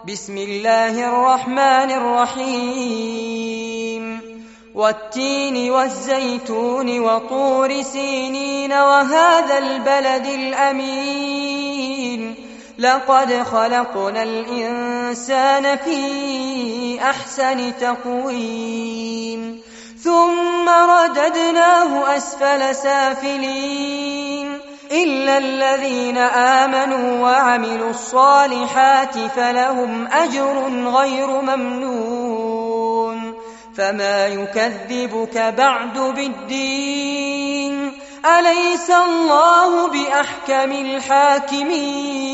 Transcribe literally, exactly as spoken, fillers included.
بسم الله الرحمن الرحيم والتين والزيتون وطور سينين وهذا البلد الأمين لقد خلقنا الإنسان في أحسن تقويم ثم رددناه أسفل سافلين إلا الذين آمنوا وعملوا الصالحات فلهم أجر غير ممنون فما يكذبك بعد بالدين أليس الله بأحكم الحاكمين